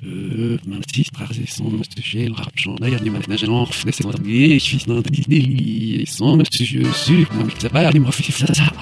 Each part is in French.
Man sieht praxis som stugel raption där ni man national flest som det finns något det som stugel sur man det bara ni man fick så så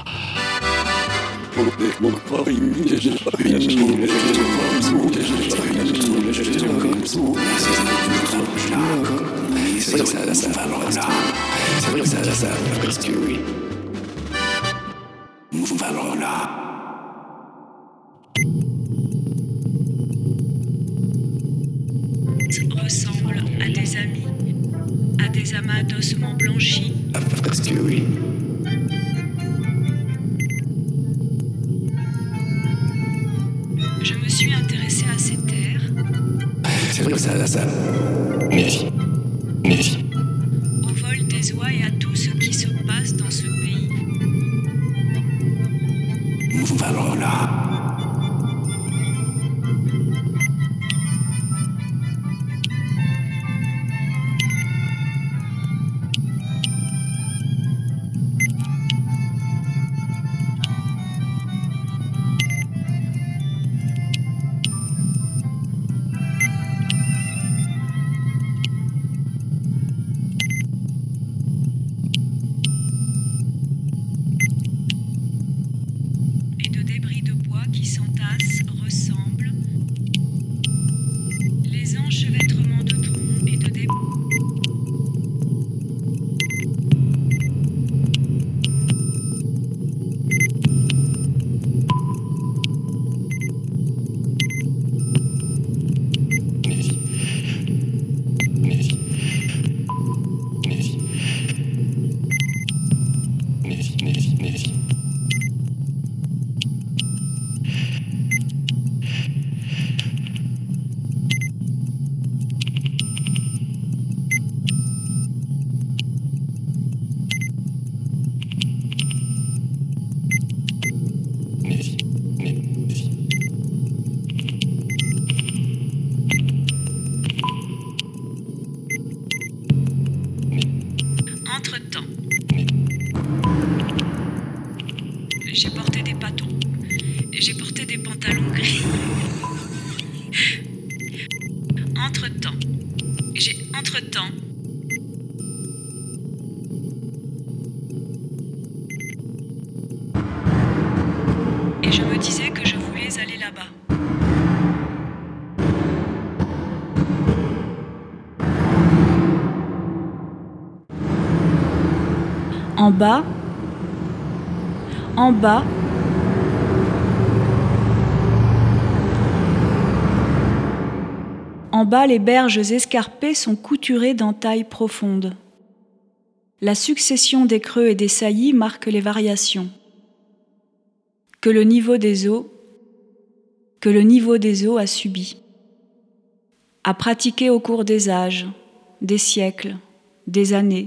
ressemble à des amis, à des amas d'ossements blanchis. Je me suis intéressé à ces terres. Au vol des oies et à tout ce qui se passe dans ce pays. Qui s'entassent, ressemblent, les enchevêtrements de troncs et de débris. Entre-temps, j'ai porté des pâtons, j'ai porté des pantalons gris. Entre-temps, et je me disais que je voulais aller là-bas. En bas, les berges escarpées sont couturées d'entailles profondes. La succession des creux et des saillies marque les variations que le niveau des eaux a subi, a pratiqué au cours des âges, des siècles, des années.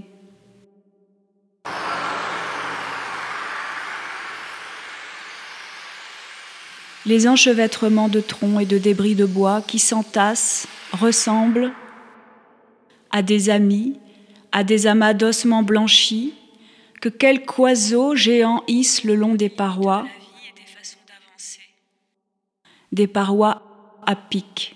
Les enchevêtrements de troncs et de débris de bois qui s'entassent, ressemblent à des amis, à des amas d'ossements blanchis que quelques oiseaux géants hissent le long des parois, des parois à pic.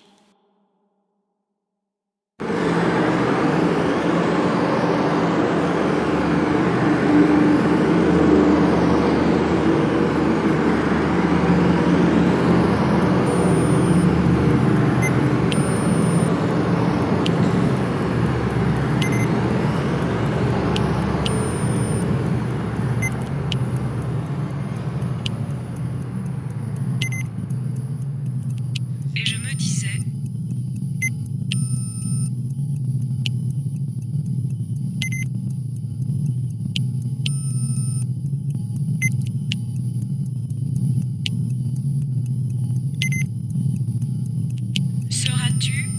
Et je me disais, seras-tu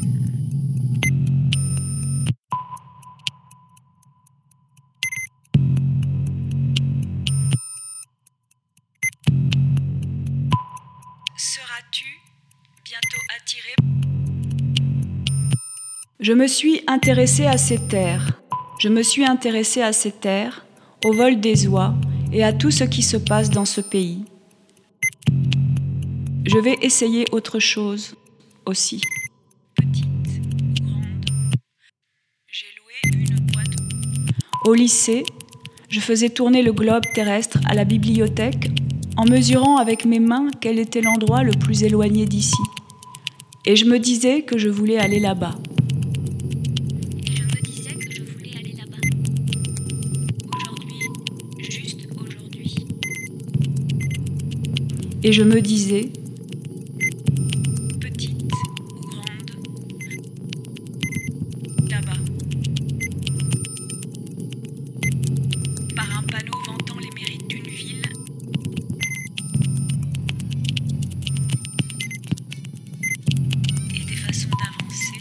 bientôt attiré? Je me suis intéressée à ces terres. Au vol des oies et à tout ce qui se passe dans ce pays. Je vais essayer autre chose aussi. Au lycée, je faisais tourner le globe terrestre à la bibliothèque en mesurant avec mes mains quel était l'endroit le plus éloigné d'ici. Et je me disais que je voulais aller là-bas. Et je me disais, petite ou grande, là-bas. Par un panneau vantant les mérites d'une ville, et des façons d'avancer.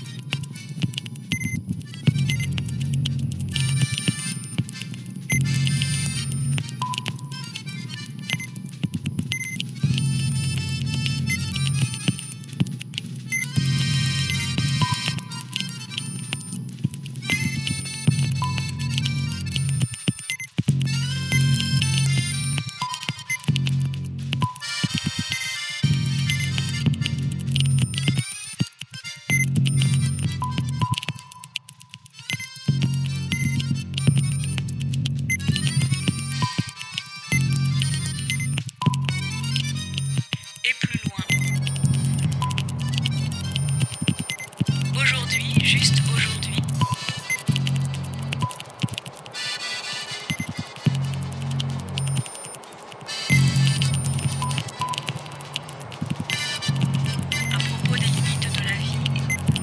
Juste aujourd'hui. À propos des limites de la vie.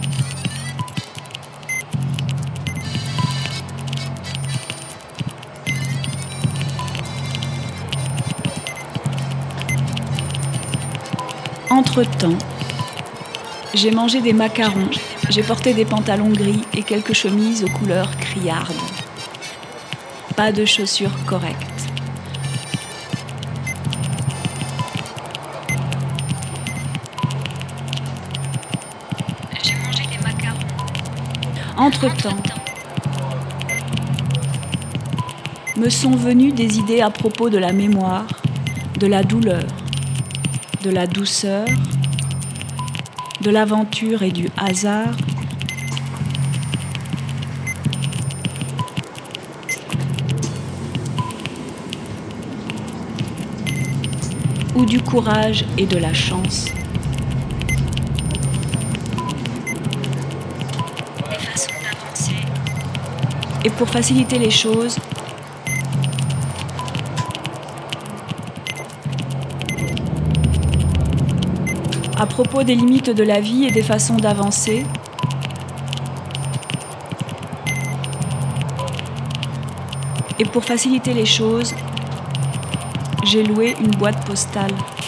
Entre-temps, j'ai mangé des macarons. J'ai porté des pantalons gris et quelques chemises aux couleurs criardes. Pas de chaussures correctes. J'ai mangé des macarons. Entre-temps, me sont venues des idées à propos de la mémoire, de la douleur, de la douceur, de l'aventure et du hasard, ou du courage et de la chance. Des façons d'avancer. Et pour faciliter les choses, à propos des limites de la vie et des façons d'avancer, et pour faciliter les choses, j'ai loué une boîte postale.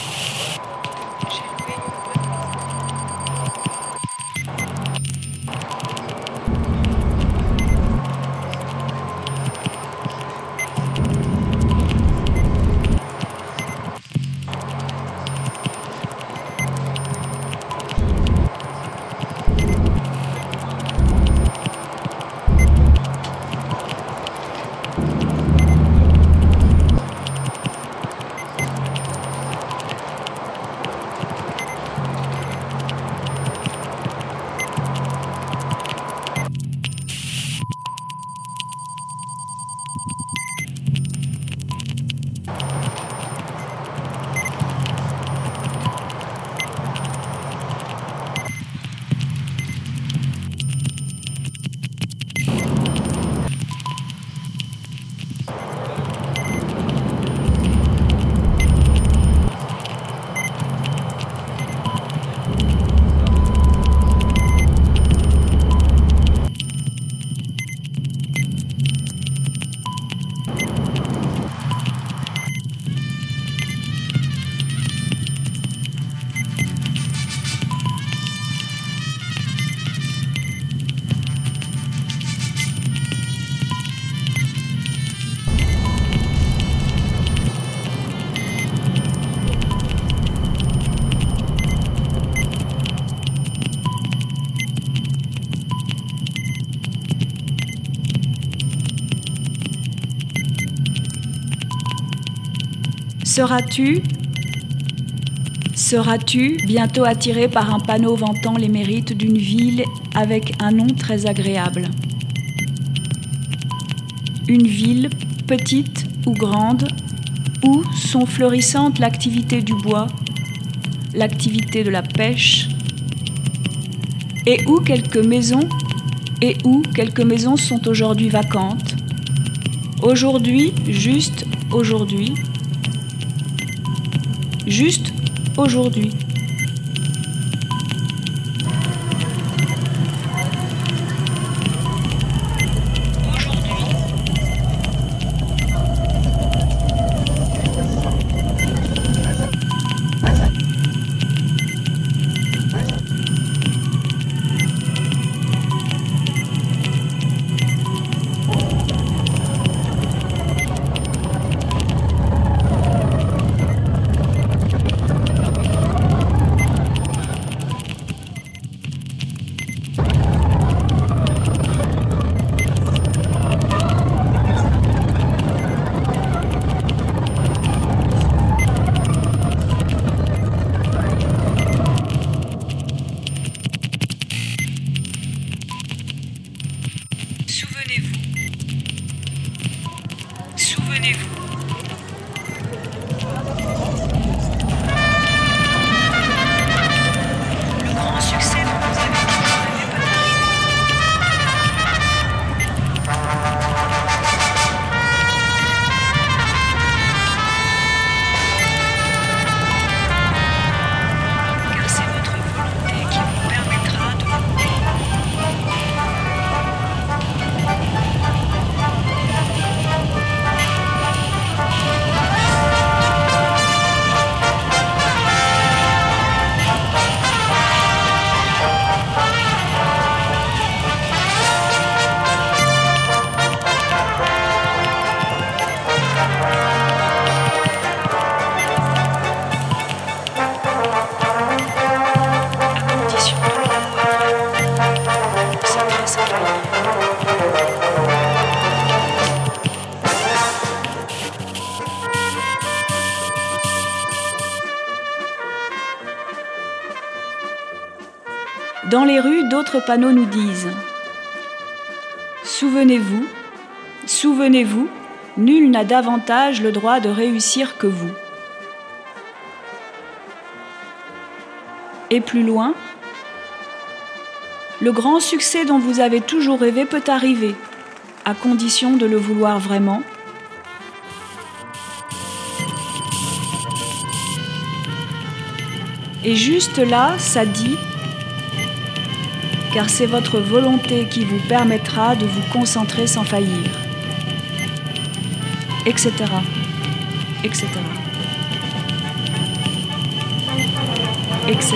Seras-tu bientôt attiré par un panneau vantant les mérites d'une ville avec un nom très agréable? une ville, petite ou grande, où sont florissantes l'activité du bois, l'activité de la pêche, et où quelques maisons sont aujourd'hui vacantes. Aujourd'hui, juste aujourd'hui. Juste aujourd'hui. Dans les rues, d'autres panneaux nous disent « Souvenez-vous, souvenez-vous, nul n'a davantage le droit de réussir que vous. » Et plus loin, « Le grand succès dont vous avez toujours rêvé peut arriver, à condition de le vouloir vraiment. » Et juste là, ça dit « Car c'est votre volonté qui vous permettra de vous concentrer sans faillir. » Etc. Etc. Etc.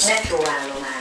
Metróállomás.